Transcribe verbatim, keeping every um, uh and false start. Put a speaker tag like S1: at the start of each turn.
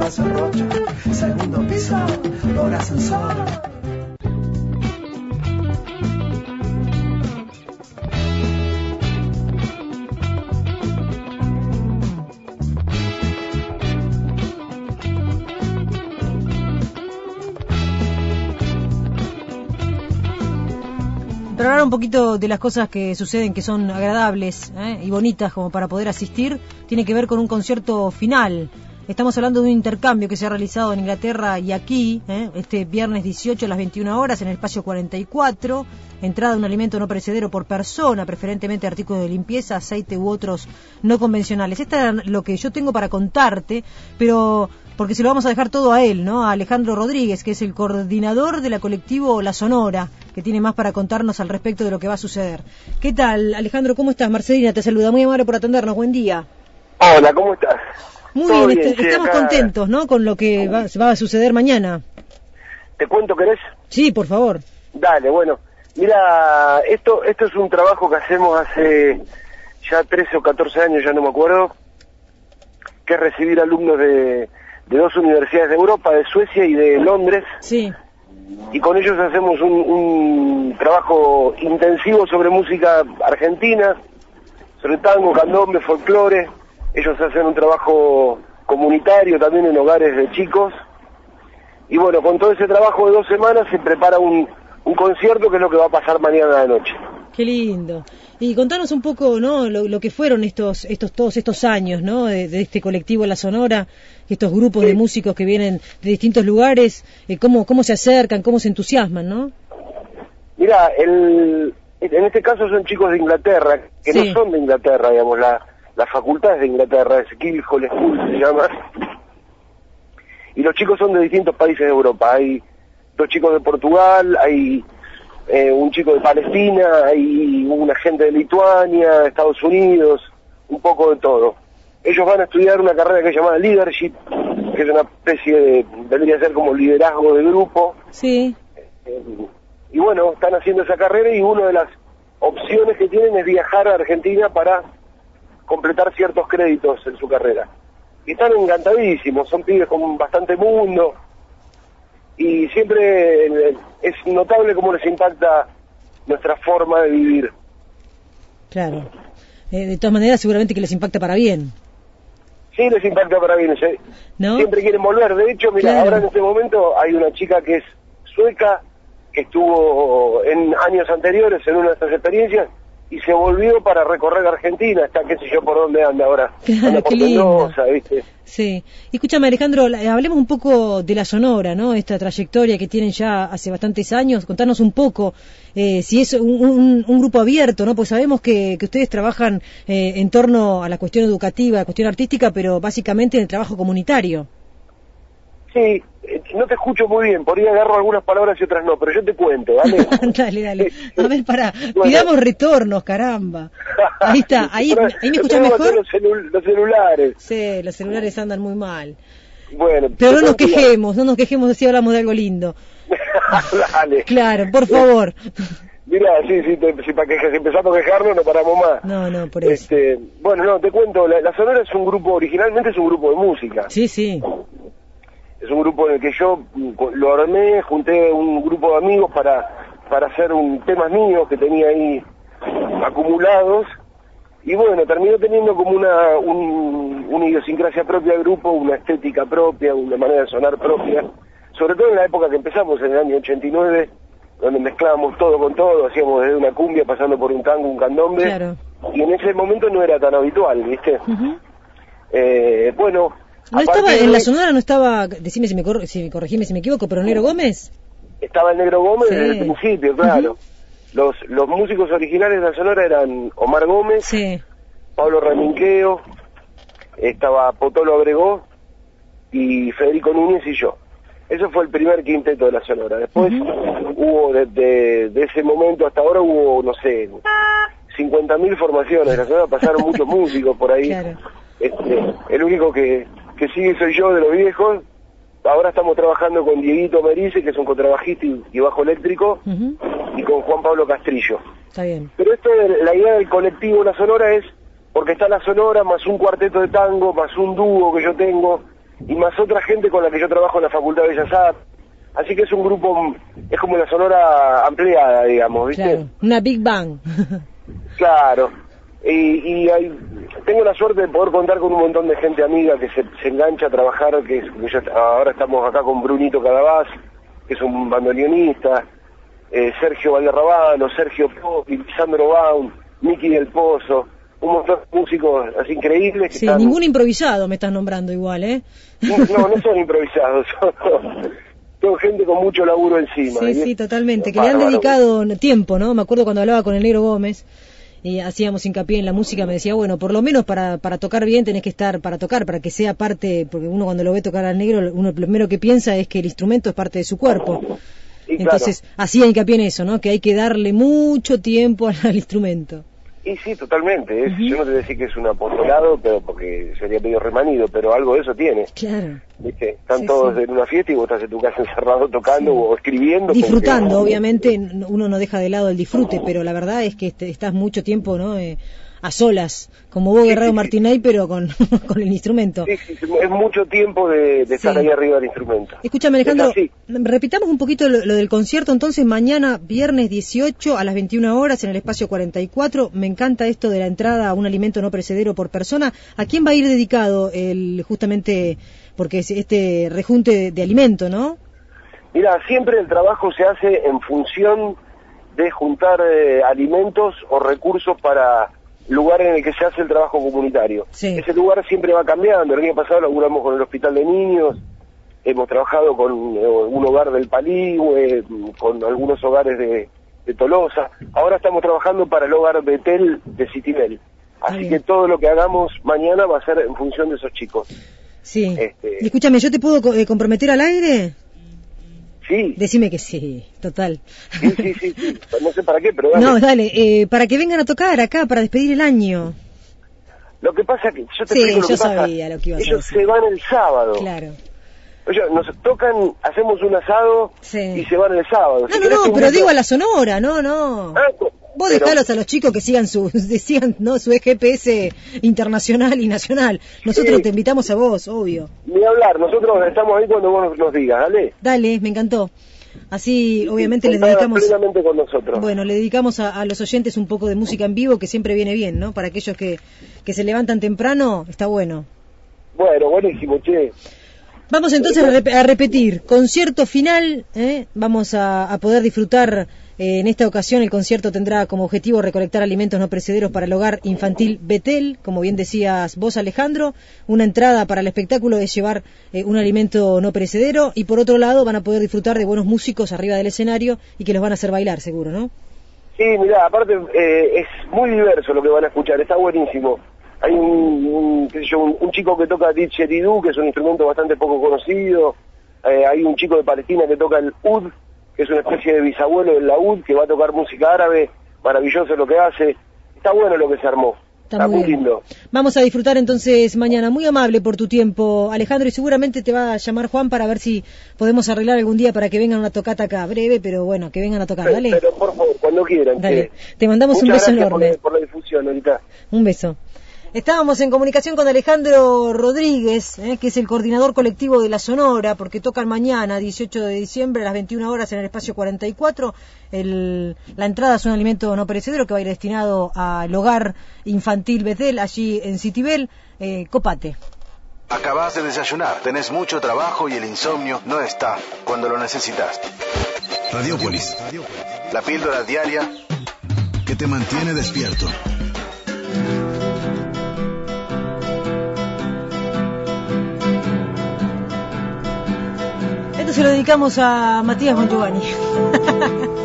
S1: Paso Rocha, segundo piso, por ascensor.
S2: Para hablar un poquito de las cosas que suceden, que son agradables ¿eh? y bonitas como para poder asistir, tiene que ver con un concierto final. Estamos hablando de un intercambio que se ha realizado en Inglaterra y aquí, ¿eh? este viernes dieciocho a las veintiuna horas en el espacio cuarenta y cuatro, entrada de un alimento no perecedero por persona, preferentemente artículos de limpieza, aceite u otros no convencionales. Esto es lo que yo tengo para contarte, pero porque se lo vamos a dejar todo a él, ¿no? A Alejandro Rodríguez, que es el coordinador de la colectivo La Sonora, que tiene más para contarnos al respecto de lo que va a suceder. ¿Qué tal, Alejandro? ¿Cómo estás? Marcelina te saluda. Muy amable por atendernos. Buen día.
S3: Hola, ¿cómo estás?
S2: Muy bien, bien est- estamos acá contentos, ¿no? Con lo que va, va a suceder mañana.
S3: ¿Te cuento, querés?
S2: Sí, por favor.
S3: Dale, bueno. Mira, esto esto es un trabajo que hacemos hace ya trece o catorce años, ya no me acuerdo, que es recibir alumnos de, de dos universidades de Europa, de Suecia y de Londres.
S2: Sí.
S3: Y con ellos hacemos un, un trabajo intensivo sobre música argentina, sobre tango, candombe, folclore. Ellos hacen un trabajo comunitario también en hogares de chicos. Y bueno, con todo ese trabajo de dos semanas se prepara un, un concierto que es lo que va a pasar mañana a la noche.
S2: Qué lindo. Y contanos un poco, ¿no? Lo, lo que fueron estos, estos, todos estos años, ¿no? De, de este colectivo La Sonora, estos grupos sí. de músicos que vienen de distintos lugares, eh, cómo, cómo se acercan, cómo se entusiasman, ¿no?
S3: Mira, el, en este caso son chicos de Inglaterra, que sí. no son de Inglaterra, digamos, la, la facultad es de Inglaterra, es Guildhall School se llama, y los chicos son de distintos países de Europa. Hay dos chicos de Portugal, hay eh, un chico de Palestina, hay una gente de Lituania, Estados Unidos, un poco de todo. Ellos van a estudiar una carrera que se llama Leadership, que es una especie de, vendría a ser como liderazgo de grupo.
S2: Sí.
S3: Eh, y bueno, están haciendo esa carrera y una de las opciones que tienen es viajar a Argentina para completar ciertos créditos en su carrera. Y están encantadísimos, son pibes con bastante mundo, y siempre es notable cómo les impacta nuestra forma de vivir.
S2: Claro. Eh, de todas maneras, seguramente que les impacta para bien.
S3: Sí, les impacta para bien. ¿sí?
S2: ¿No?
S3: Siempre quieren volver. De hecho, mira, claro. ahora en este momento hay una chica que es sueca, que estuvo en años anteriores en una de estas experiencias, y se volvió para recorrer Argentina, está qué sé yo por dónde anda ahora. Anda por
S2: Qué lindo.
S3: Mendoza, ¿viste?
S2: Sí. Y escúchame, Alejandro, hablemos un poco de La Sonora, ¿no? Esta trayectoria que tienen ya hace bastantes años. Contanos un poco eh, si es un, un, un grupo abierto, ¿no? Pues sabemos que, que ustedes trabajan eh, en torno a la cuestión educativa, a la cuestión artística, pero básicamente en el trabajo comunitario.
S3: Sí, no te escucho muy bien, por ahí agarro algunas palabras y otras no, pero yo te cuento, ¿vale?
S2: dale, dale. A ver, pará, bueno. Pidamos retornos, caramba. Ahí está, ahí, ahí me escuchas mejor.
S3: Los, celu- los celulares.
S2: Sí, los celulares andan muy mal.
S3: Bueno.
S2: Pero no nos quejemos, no nos quejemos si hablamos de algo lindo.
S3: Dale.
S2: Claro, por favor.
S3: Mira, sí, sí, te, si, para que, si empezamos a quejarnos no paramos más.
S2: No, no, por eso.
S3: Este, bueno, no, te cuento, la, la Sonora es un grupo, originalmente es un grupo de música.
S2: Sí, sí.
S3: Es un grupo en el que yo lo armé, junté un grupo de amigos para para hacer un temas míos que tenía ahí acumulados, y bueno, terminó teniendo como una un, una idiosincrasia propia del grupo, una estética propia, una manera de sonar propia, sobre todo en la época que empezamos, en el año ochenta y nueve, donde mezclábamos todo con todo, hacíamos desde una cumbia pasando por un tango, un candombe,
S2: claro.
S3: Y en ese momento no era tan habitual, ¿viste?
S2: Uh-huh.
S3: Eh, bueno...
S2: ¿No estaba en La Sonora, no estaba, decime si me, cor- si, corregime si me equivoco, pero Negro Gómez?
S3: Estaba el Negro Gómez
S2: sí.
S3: desde el principio, claro. Uh-huh. Los los músicos originales de La Sonora eran Omar Gómez,
S2: sí.
S3: Pablo Raminqueo, estaba Potolo Abregó y Federico Núñez y yo. Eso fue el primer quinteto de La Sonora. Después uh-huh. hubo, desde de ese momento hasta ahora, hubo, no sé, cincuenta mil formaciones de La Sonora, pasaron muchos músicos por ahí.
S2: Claro.
S3: Este, el único que, que sigue soy yo de los viejos. Ahora estamos trabajando con Dieguito Merice, que es un contrabajista y, y bajo eléctrico, uh-huh. y con Juan Pablo Castrillo.
S2: Está bien.
S3: Pero esto, de, la idea del colectivo La Sonora es, porque está La Sonora, más un cuarteto de tango, más un dúo que yo tengo, y más otra gente con la que yo trabajo en la Facultad de Bellas Artes. Así que es un grupo, es como una Sonora ampliada, digamos, ¿viste?
S2: Claro, una Big Bang.
S3: Claro. Y, y hay, tengo la suerte de poder contar con un montón de gente amiga que se, se engancha a trabajar, que, es, que yo, ahora estamos acá con Brunito Cadavás, que es un bandoneonista, eh, Sergio Valderrabano, Sergio Popi, Lisandro Baum, Miki del Pozo, un montón de músicos así increíbles. Que
S2: sí,
S3: están...
S2: ningún improvisado me estás nombrando igual, ¿eh?
S3: No, no, no son improvisados, son, son gente con mucho laburo encima.
S2: Sí, sí,
S3: es,
S2: totalmente,
S3: es
S2: que le han
S3: bárbaro.
S2: dedicado tiempo, ¿no? Me acuerdo cuando hablaba con el Negro Gómez y hacíamos hincapié en la música, me decía, bueno, por lo menos para para tocar bien tenés que estar para tocar, para que sea parte, porque uno cuando lo ve tocar al negro, uno lo primero que piensa es que el instrumento es parte de su cuerpo.
S3: Y
S2: Entonces,
S3: claro.
S2: hacía hincapié en eso, ¿no? Que hay que darle mucho tiempo al, al instrumento.
S3: Y sí, totalmente. Es,
S2: Uh-huh.
S3: Yo no te decía que es un apostolado, pero porque sería medio remanido, pero algo de eso tiene.
S2: Claro.
S3: ¿Viste? Están
S2: Sí,
S3: todos
S2: sí.
S3: en una fiesta y vos estás en tu casa encerrado tocando
S2: Sí.
S3: o escribiendo.
S2: Disfrutando,
S3: porque...
S2: obviamente, n- uno no deja de lado el disfrute, pero la verdad es que este, estás mucho tiempo, ¿no? Eh, a solas, como vos,
S3: Sí,
S2: Guerrero
S3: sí, sí.
S2: Martinay, pero con, con el instrumento.
S3: Sí, sí, sí, es mucho tiempo de, de estar
S2: Sí.
S3: ahí arriba del instrumento.
S2: Escúchame, Alejandro,
S3: Es así.
S2: repitamos un poquito lo, lo del concierto. Entonces, mañana, viernes dieciocho, a las veintiuna horas, en el espacio cuarenta y cuatro. Me encanta esto de la entrada a un alimento no perecedero por persona. ¿A quién va a ir dedicado el justamente, porque es este rejunte de, de alimento, no?
S3: Mira, siempre el trabajo se hace en función de juntar eh, alimentos o recursos para lugar en el que se hace el trabajo comunitario.
S2: Sí.
S3: Ese lugar siempre va cambiando. El año pasado laburamos con el Hospital de Niños, hemos trabajado con eh, un hogar del Paligüe, con algunos hogares de, de Tolosa. Ahora estamos trabajando para el hogar Betel de Citibel. Así
S2: bien.
S3: que todo lo que hagamos mañana va a ser en función de esos chicos.
S2: Sí.
S3: Este-
S2: Y escúchame, ¿yo te puedo co- eh, comprometer al aire?
S3: Sí,
S2: Decime que sí, total.
S3: sí, sí, sí, sí. No sé para qué, pero dale.
S2: No, dale, eh, para que vengan a tocar acá, para despedir el año.
S3: Lo que pasa que, yo te
S2: Sí,
S3: explico lo
S2: yo
S3: que pasa,
S2: sabía lo que ibas a
S3: ellos
S2: decir.
S3: se van el sábado.
S2: Claro.
S3: Ellos nos tocan, hacemos un asado
S2: Sí.
S3: y se van el sábado.
S2: No,
S3: Si
S2: no,
S3: querés
S2: no,
S3: te
S2: pero
S3: invito-
S2: digo a la Sonora, no, no.
S3: Ah, co-
S2: Vos
S3: pero-
S2: dejalos a los chicos que sigan su, sigan, no, su G P S internacional y nacional. Nosotros
S3: Sí.
S2: te invitamos a vos, obvio.
S3: Ni hablar, nosotros estamos ahí cuando vos nos digas, dale.
S2: Dale, me encantó. Así, obviamente, le
S3: Contá
S2: dedicamos,
S3: plenamente con nosotros.
S2: bueno, le dedicamos a, a los oyentes un poco de música en vivo, que siempre viene bien, ¿no? Para aquellos que, que se levantan temprano, está bueno.
S3: Bueno, buenísimo, che.
S2: Vamos entonces a, rep- a repetir, concierto final, ¿eh? Vamos a, a poder disfrutar, eh, en esta ocasión el concierto tendrá como objetivo recolectar alimentos no perecederos para el hogar infantil Betel, como bien decías vos, Alejandro. Una entrada para el espectáculo es llevar eh, un alimento no perecedero, y por otro lado van a poder disfrutar de buenos músicos arriba del escenario y que los van a hacer bailar, seguro, ¿no?
S3: Sí, mirá, aparte eh, es muy diverso lo que van a escuchar, está buenísimo. Hay un, un, qué sé yo, un, un chico que toca didgeridoo, que es un instrumento bastante poco conocido. Eh, hay un chico de Palestina que toca el oud, que es una especie de bisabuelo del laúd, que va a tocar música árabe. Maravilloso lo que hace. Está bueno lo que se armó.
S2: Está,
S3: Está
S2: muy
S3: muy
S2: bien.
S3: lindo.
S2: Vamos a disfrutar entonces mañana. Muy amable por tu tiempo, Alejandro, y seguramente te va a llamar Juan para ver si podemos arreglar algún día para que vengan a una tocata acá, breve, pero bueno, que vengan a tocar,
S3: Pero,
S2: dale.
S3: pero por favor, cuando quieran.
S2: Dale.
S3: che.
S2: Te mandamos un
S3: Muchas
S2: beso
S3: gracias por
S2: enorme.
S3: la, por la difusión ahorita.
S2: Un beso. Estábamos en comunicación con Alejandro Rodríguez, eh, que es el coordinador colectivo de la Sonora, porque tocan mañana, dieciocho de diciembre, a las veintiuna horas en el espacio cuarenta y cuatro. El, la entrada es un alimento no perecedero que va a ir destinado al hogar infantil Betel, allí en Citibel. Eh, copate.
S4: Acabás de desayunar, tenés mucho trabajo y el insomnio no está cuando lo necesitas.
S5: Radiópolis,
S4: La píldora diaria
S5: que te mantiene despierto.
S2: Esto se lo dedicamos a Matías Bongiovanni.